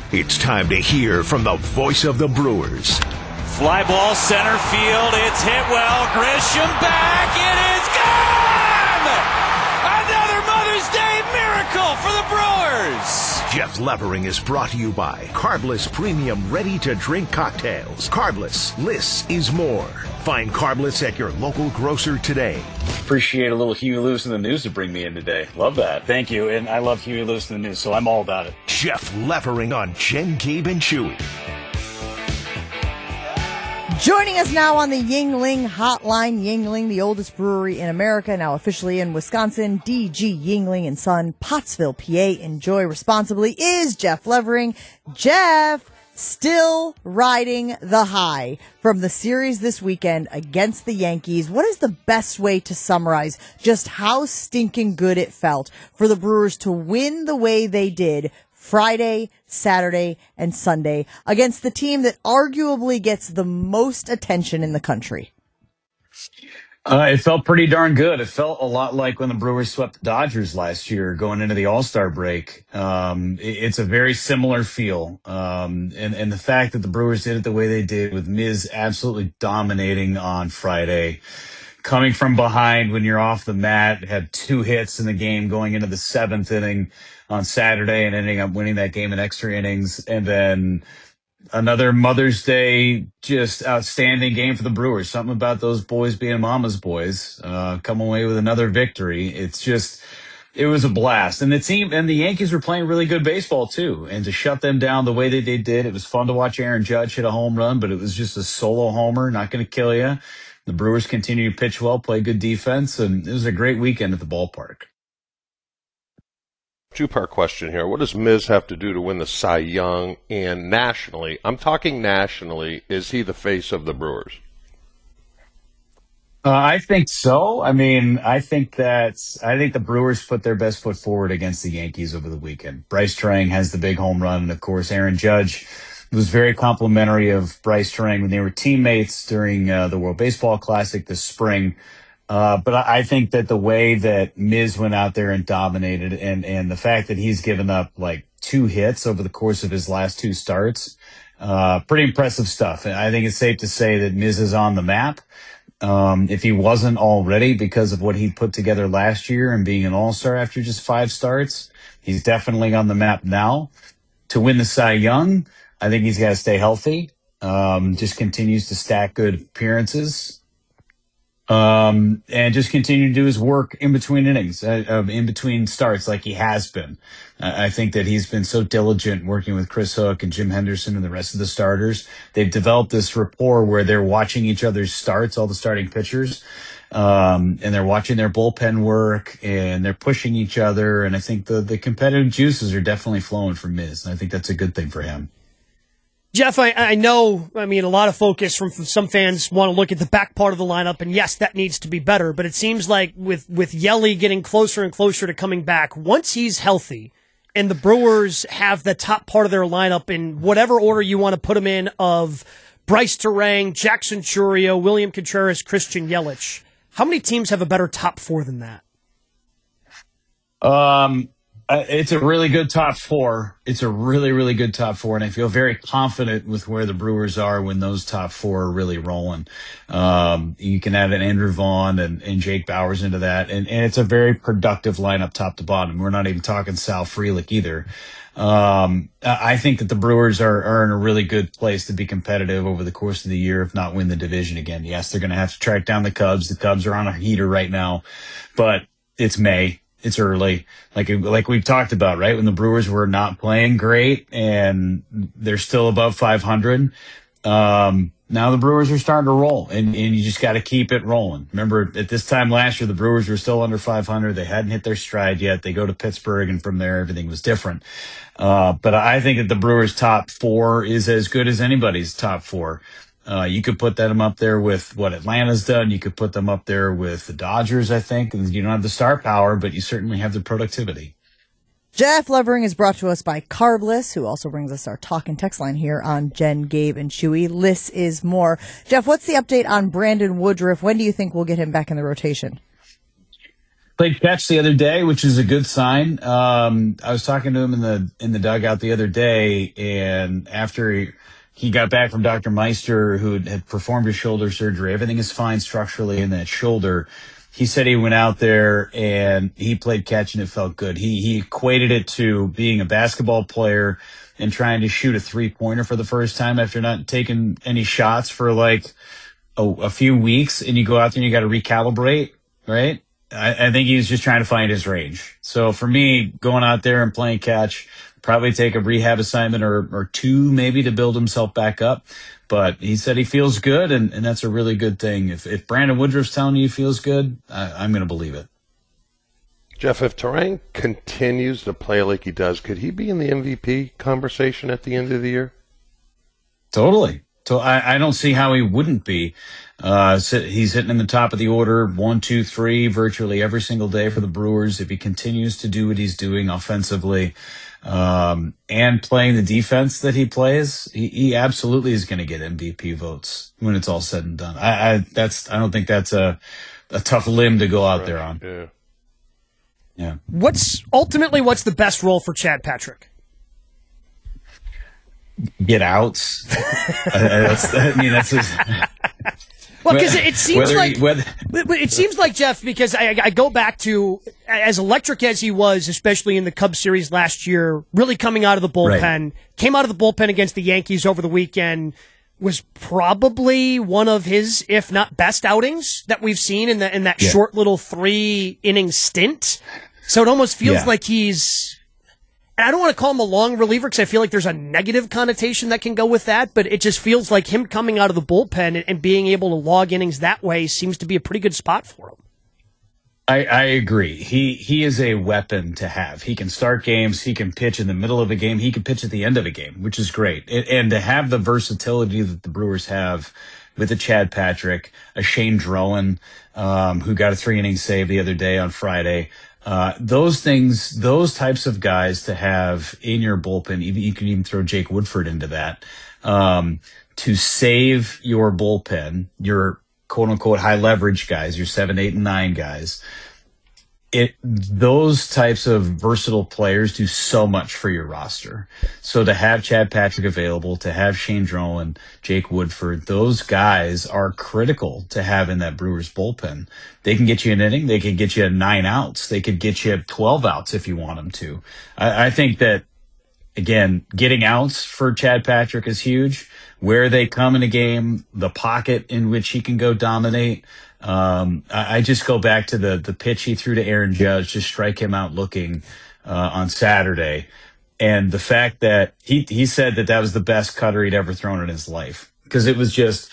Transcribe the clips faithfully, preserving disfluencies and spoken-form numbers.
It's time to hear from the voice of the Brewers. Fly ball center field. It's hit well. Grisham back. It is gone! Another Mother's Day miracle for the Brewers. Jeff Levering is brought to you by Carbless Premium Ready-to-Drink Cocktails. Carbless, less is more. Find Carbless at your local grocer today. Appreciate a little Huey Lewis in the news to bring me in today. Love that. Thank you. And I love Huey Lewis in the news, so I'm all about it. Jeff Levering on Jen, Gabe, and Chewy. Joining us now on the Yuengling Hotline, Yuengling, the oldest brewery in America, now officially in Wisconsin, D G Yuengling and Son, Pottsville, P A. Enjoy responsibly, is Jeff Levering. Jeff, still riding the high from the series this weekend against the Yankees. What is the best way to summarize just how stinking good it felt for the Brewers to win the way they did Friday, Saturday, and Sunday against the team that arguably gets the most attention in the country? Uh, it felt pretty darn good. It felt a lot like when the Brewers swept the Dodgers last year going into the All-Star break. Um, it, it's a very similar feel. Um, and, and the fact that the Brewers did it the way they did, with Miz absolutely dominating on Friday, coming from behind when you're off the mat, had two hits in the game going into the seventh inning on Saturday and ending up winning that game in extra innings. And then another Mother's Day, just outstanding game for the Brewers. Something about those boys being mama's boys, uh, come away with another victory. It's just, it was a blast. And the team and the Yankees were playing really good baseball too. And to shut them down the way that they did, it was fun to watch Aaron Judge hit a home run, but it was just a solo homer, not going to kill you. The Brewers continue to pitch well, play good defense, and it was a great weekend at the ballpark. Two-part question here. What does Miz have to do to win the Cy Young? And nationally, I'm talking nationally, is he the face of the Brewers? Uh, I think so. I mean, I think that I think the Brewers put their best foot forward against the Yankees over the weekend. Bryce Trang has the big home run, and of course, Aaron Judge was very complimentary of Bryce Trang when they were teammates during uh, the World Baseball Classic this spring. Uh, but I think that the way that Miz went out there and dominated, and, and the fact that he's given up like two hits over the course of his last two starts, uh, pretty impressive stuff. And I think it's safe to say that Miz is on the map. Um, if he wasn't already, because of what he put together last year and being an all-star after just five starts, he's definitely on the map now. To win the Cy Young, I think he's got to stay healthy. Um, just continues to stack good appearances. Um, and just continue to do his work in between innings, uh, in between starts, like he has been. Uh, I think that he's been so diligent working with Chris Hook and Jim Henderson and the rest of the starters. They've developed this rapport where they're watching each other's starts, all the starting pitchers, um, and they're watching their bullpen work, and they're pushing each other. And I think the, the competitive juices are definitely flowing for Miz. And I think that's a good thing for him. Jeff, I, I know, I mean, a lot of focus from, from some fans want to look at the back part of the lineup, and yes, that needs to be better, but it seems like with, with Yelly getting closer and closer to coming back, once he's healthy, and the Brewers have the top part of their lineup in whatever order you want to put them in, of Bryce Turang, Jackson Chourio, William Contreras, Christian Yelich, how many teams have a better top four than that? Um... Uh, it's a really good top four. It's a really, really good top four, and I feel very confident with where the Brewers are when those top four are really rolling. Um, you can add an Andrew Vaughn and, and Jake Bauers into that, and, and it's a very productive lineup top to bottom. We're not even talking Sal Frelick either. Um, I think that the Brewers are, are in a really good place to be competitive over the course of the year, if not win the division again. Yes, they're going to have to track down the Cubs. The Cubs are on a heater right now, but it's May. It's early, like like we've talked about, right? When the Brewers were not playing great and they're still above five hundred. Um, now the Brewers are starting to roll, and, and you just got to keep it rolling. Remember, at this time last year, the Brewers were still under five hundred. They hadn't hit their stride yet. They go to Pittsburgh, and from there, everything was different. Uh, but I think that the Brewers' top four is as good as anybody's top four. Uh, you could put them up there with what Atlanta's done. You could put them up there with the Dodgers, I think. You don't have the star power, but you certainly have the productivity. Jeff Levering is brought to us by Carbless, who also brings us our talk and text line here on Jen, Gabe, and Chewy. Less is more. Jeff, what's the update on Brandon Woodruff? When do you think we'll get him back in the rotation? Played catch the other day, which is a good sign. Um, I was talking to him in the in the dugout the other day, and after he, he got back from Doctor Meister, who had performed his shoulder surgery, everything is fine structurally in that shoulder. He said he went out there and he played catch and it felt good. He he equated it to being a basketball player and trying to shoot a three-pointer for the first time after not taking any shots for like a, a few weeks, and you go out there and you got to recalibrate, right? I, I think he was just trying to find his range. So for me, going out there and playing catch, probably take a rehab assignment or, or two maybe to build himself back up. But he said he feels good, and, and that's a really good thing. If, if Brandon Woodruff's telling you he feels good, I, I'm going to believe it. Jeff, if Turang continues to play like he does, could he be in the M V P conversation at the end of the year? Totally. So I, I don't see how he wouldn't be. Uh, he's hitting in the top of the order, one, two, three, virtually every single day for the Brewers. If he continues to do what he's doing offensively, um, and playing the defense that he plays, he, he absolutely is going to get M V P votes when it's all said and done. I, I that's I don't think that's a a tough limb to go out right there on. Yeah. Yeah. What's ultimately what's the best role for Chad Patrick? Get outs. uh, that's, I mean, that's his. Well, because it seems whether like he, whether, it seems like Jeff. Because I, I go back to as electric as he was, especially in the Cubs series last year, really coming out of the bullpen. Right. Came out of the bullpen against the Yankees over the weekend. Was probably one of his, if not best outings that we've seen in the in that yeah. short little three inning stint. So it almost feels yeah. like he's, and I don't want to call him a long reliever because I feel like there's a negative connotation that can go with that, but it just feels like him coming out of the bullpen and, and being able to log innings that way seems to be a pretty good spot for him. I, I agree. He he is a weapon to have. He can start games. He can pitch in the middle of a game. He can pitch at the end of a game, which is great. And, and to have the versatility that the Brewers have with a Chad Patrick, a Shane Drowan, um, who got a three-inning save the other day on Friday, uh, those things, those types of guys to have in your bullpen, even, you can even throw Jake Woodford into that, um, to save your bullpen, your quote-unquote high-leverage guys, your seven, eight, and nine guys. It those types of versatile players do so much for your roster. So to have Chad Patrick available, to have Shane Drowan, Jake Woodford, those guys are critical to have in that Brewers bullpen. They can get you an inning. They can get you nine outs. They could get you twelve outs if you want them to. I, I think that, again, getting outs for Chad Patrick is huge. Where they come in a game, the pocket in which he can go dominate. Um, I, I just go back to the the pitch he threw to Aaron Judge to strike him out looking uh, on Saturday, and the fact that he he said that that was the best cutter he'd ever thrown in his life because it was just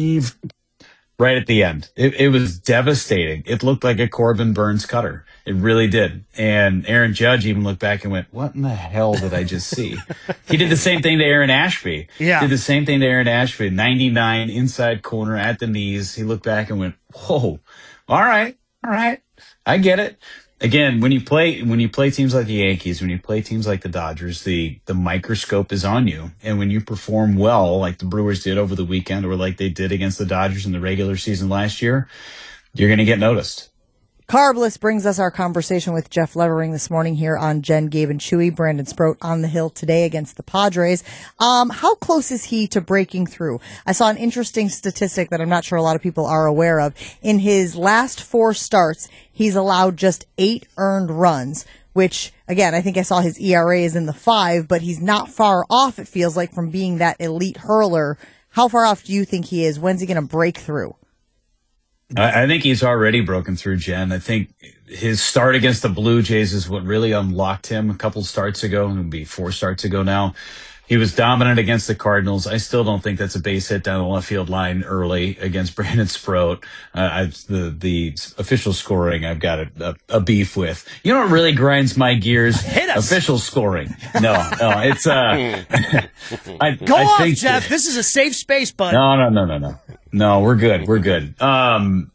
right at the end. It, it was devastating. It looked like a Corbin Burns cutter. It really did. And Aaron Judge even looked back and went, what in the hell did I just see? He did the same thing to Aaron Ashby. Yeah. Did the same thing to Aaron Ashby. ninety-nine inside corner at the knees. He looked back and went, whoa, all right, all right. I get it. Again, when you play when you play teams like the Yankees, when you play teams like the Dodgers, the the microscope is on you. And when you perform well, like the Brewers did over the weekend or like they did against the Dodgers in the regular season last year, you're going to get noticed. Carbless brings us our conversation with Jeff Levering this morning here on Jen, Gabe, and Chewy. Brandon Sproat on the hill today against the Padres. Um, how close is he to breaking through? I saw an interesting statistic that I'm not sure a lot of people are aware of. In his last four starts, he's allowed just eight earned runs, which, again, I think I saw his E R A is in the five, but he's not far off, it feels like, from being that elite hurler. How far off do you think he is? When's he going to break through? I, I think he's already broken through, Jen. I think his start against the Blue Jays is what really unlocked him a couple starts ago, and it'll be four starts ago now. He was dominant against the Cardinals. I still don't think that's a base hit down the left field line early against Brandon Sproat. Uh, I've, the the official scoring I've got a, a, a beef with. You know what really grinds my gears? Hit us. Official scoring. No, no, it's uh. I, Go I off, think Jeff. that, This is a safe space, bud. No, no, no, no, no. No, we're good. We're good. Um,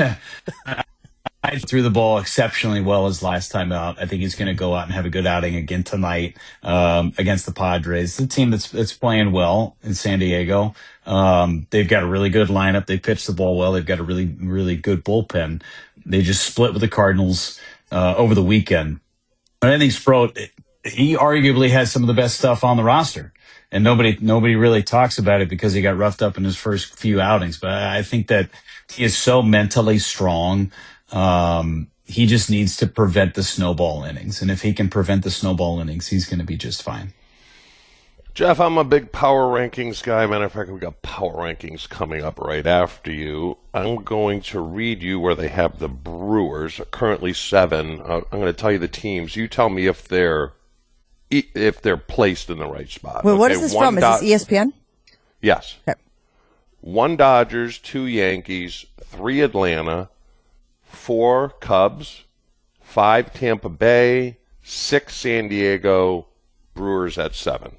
I threw the ball exceptionally well his last time out. I think he's going to go out and have a good outing again tonight um, against the Padres, the team that's that's playing well in San Diego. Um, they've got a really good lineup. They pitch the ball well. They've got a really, really good bullpen. They just split with the Cardinals. uh, over the weekend. But I think Sproat, he arguably has some of the best stuff on the roster. And nobody nobody really talks about it because he got roughed up in his first few outings. But I think that he is so mentally strong. Um, he just needs to prevent the snowball innings. And if he can prevent the snowball innings, he's going to be just fine. Jeff, I'm a big power rankings guy. Matter of fact, we got power rankings coming up right after you. I'm going to read you where they have the Brewers, currently seven. Uh, I'm going to tell you the teams. You tell me if they're if they're placed in the right spot. Wait, okay? what is this One from? Is Do- this E S P N? Yes. Okay. One Dodgers, two Yankees, three Atlanta, four Cubs, five Tampa Bay, six San Diego, Brewers at seven.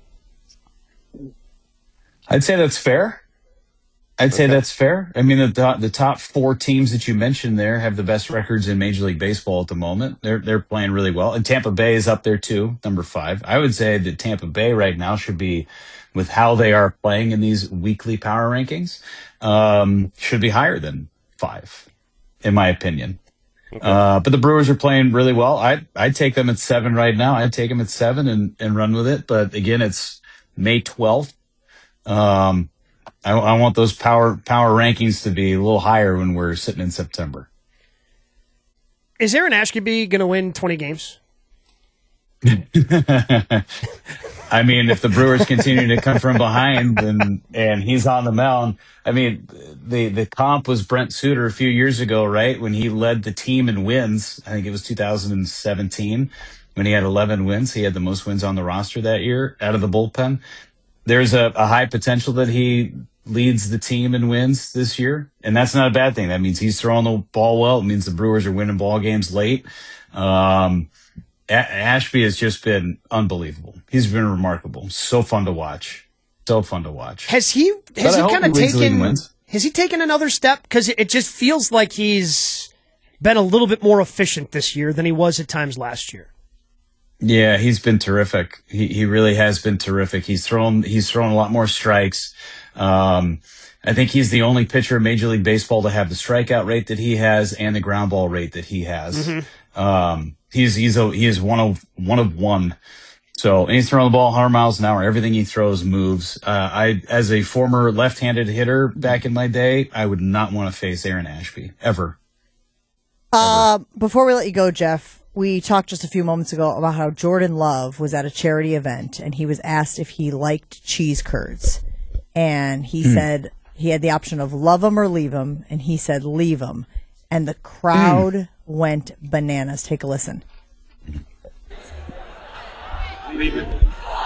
I'd say that's fair. I'd Okay. say that's fair. I mean, the top, the top four teams that you mentioned there have the best records in Major League Baseball at the moment. They're they're playing really well, and Tampa Bay is up there too, number five. I would say that Tampa Bay right now should be, with how they are playing in these weekly power rankings, um, should be higher than five, in my opinion. Okay. Uh, but the Brewers are playing really well. I I'd take them at seven right now. I'd take them at seven and and run with it. But again, it's May twelfth. Um. I, I want those power power rankings to be a little higher when we're sitting in September. Is Aaron Ashby going to win twenty games? I mean, if the Brewers continue to come from behind and and he's on the mound, I mean, the the comp was Brent Suter a few years ago, right? When he led the team in wins. I think it was two thousand seventeen when he had eleven wins. He had the most wins on the roster that year out of the bullpen. There's a, a high potential that he leads the team in wins this year, and that's not a bad thing. That means he's throwing the ball well. It means the Brewers are winning ball games late. Um, a- Ashby has just been unbelievable. He's been remarkable. So fun to watch. So fun to watch. Has he has But I he hope kind of he wins the league and taken wins. has he taken another step? Because it just feels like he's been a little bit more efficient this year than he was at times last year. Yeah, he's been terrific. He he really has been terrific. He's thrown he's thrown a lot more strikes. Um, I think he's the only pitcher in Major League Baseball to have the strikeout rate that he has and the ground ball rate that he has. Mm-hmm. Um, he's he's a, he is one of one of one. So, and he's throwing the ball one hundred miles an hour. Everything he throws moves. Uh, I, as a former left-handed hitter back in my day, I would not want to face Aaron Ashby ever. Uh, before we let you go, Jeff, we talked just a few moments ago about how Jordan Love was at a charity event and he was asked if he liked cheese curds. And he mm. said he had the option of love them or leave them. And he said leave them. And the crowd mm. went bananas. Take a listen. Leave it.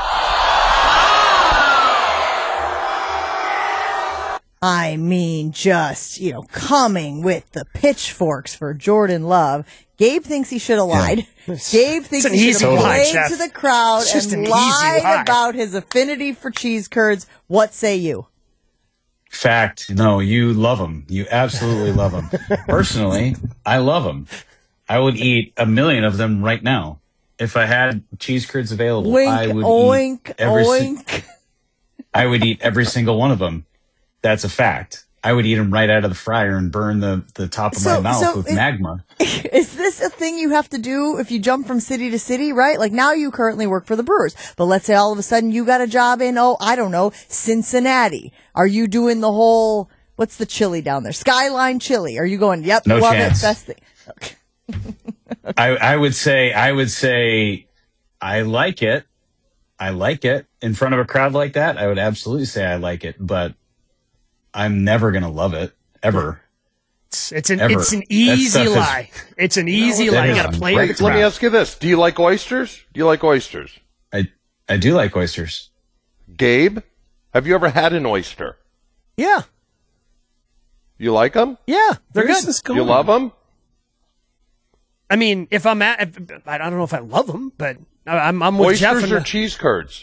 I mean, just, you know, coming with the pitchforks for Jordan Love. Gabe thinks he should have lied. Yeah. Gabe thinks he should have played to the crowd and an lied about his affinity for cheese curds. What say you? Fact. No, you love them. You absolutely love them. Personally, I love them. I would eat a million of them right now. If I had cheese curds available, Wink, I would oink, eat every oink. Si- I would eat every single one of them. That's a fact. I would eat them right out of the fryer and burn the, the top of so, my mouth so with it, magma. Is this a thing you have to do if you jump from city to city, right? Like now you currently work for the Brewers, but let's say all of a sudden you got a job in, oh, I don't know, Cincinnati. Are you doing the whole, what's the chili down there? Skyline chili. Are you going, yep, no love chance. it, best thing. Okay. I, I would say, I would say, I like it. I like it. In front of a crowd like that, I would absolutely say I like it, but I'm never going to love it, ever. It's, it's an Ever. it's an easy lie. Is, it's an easy no, lie. You got to play with the crowd. Let me ask you this: do you like oysters? Do you like oysters? I I do like oysters. Gabe, have you ever had an oyster? Yeah. You like them? Yeah, they're Where's good. You love them? I mean, if I'm at, if, I don't know if I love them, but I'm I'm with oysters Jeff. Oysters or the, cheese curds?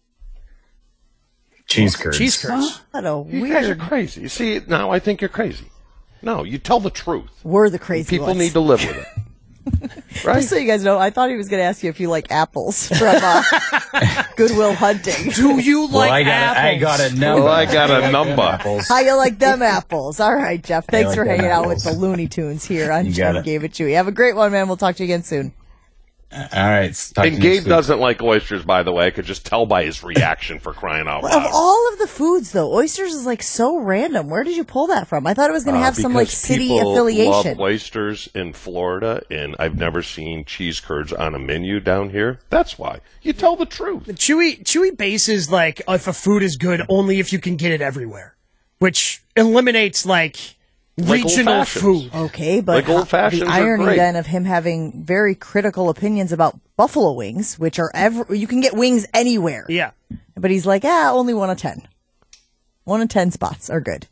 Cheese curds. Cheese curds. What a you weird. guys are crazy. You see, now I think you're crazy. No, you tell the truth. We're the crazy People ones. need to live with it. Right? Just so you guys know, I thought he was going to ask you if you like apples from uh, Goodwill Hunting. Do you like well, I got apples? A, I got a number. Well, I got a number. Apples. How you like them apples? All right, Jeff. Thanks like for them hanging out with apples. the Looney Tunes here on You got Jeff it. Gave It Chewy. Have a great one, man. We'll talk to you again soon. All right. Talk to And you Gabe next week. doesn't like oysters, by the way. I could just tell by his reaction for crying out Of loud. all of the foods, though, oysters is like so random. Where did you pull that from? I thought it was going to Uh, have some like because city people affiliation. love oysters in Florida, and I've never seen cheese curds on a menu down here. That's why. You tell the truth. Chewy Chewy bases like if a food is good only if you can get it everywhere, which eliminates like, Like regional old-fashions. food. Okay, but Like old fashions the are irony great. then of him having very critical opinions about buffalo wings, which are ever you can get wings anywhere. Yeah. But he's like, ah, only one of ten. One of ten spots are good.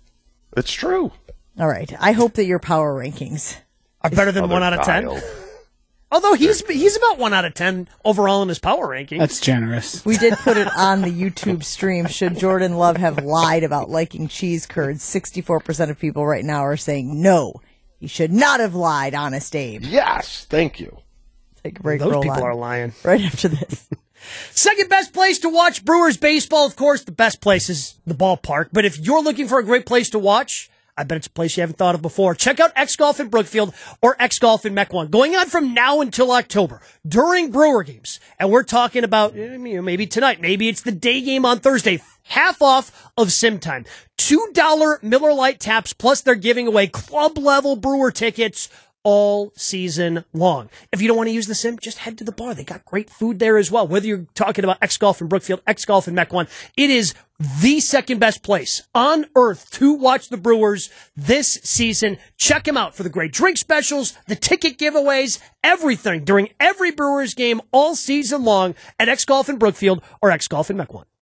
It's true. All right. I hope that your power rankings. Are better than Other one out of ten. Kyle. Although he's he's about one out of ten overall in his power ranking. That's generous. We did put it on the YouTube stream. Should Jordan Love have lied about liking cheese curds? sixty-four percent of people right now are saying no. He should not have lied, Honest Abe. Yes, thank you. Take a break. Those roll people on. are lying. Right after this. Second best place to watch Brewers baseball, of course, the best place is the ballpark. But if you're looking for a great place to watch, I bet it's a place you haven't thought of before. Check out X Golf in Brookfield or X Golf in Mequon. Going on from now until October during Brewer games. And we're talking about eh, maybe tonight. Maybe it's the day game on Thursday. Half off of sim time. two dollars Miller Lite taps, plus they're giving away club level Brewer tickets all season long. If you don't want to use the sim, just head to the bar. They got great food there as well. Whether you're talking about X Golf in Brookfield, X Golf in Mequon, it is the second best place on earth to watch the Brewers this season. Check them out for the great drink specials, the ticket giveaways, everything during every Brewers game all season long at X Golf in Brookfield or X Golf in Mequon.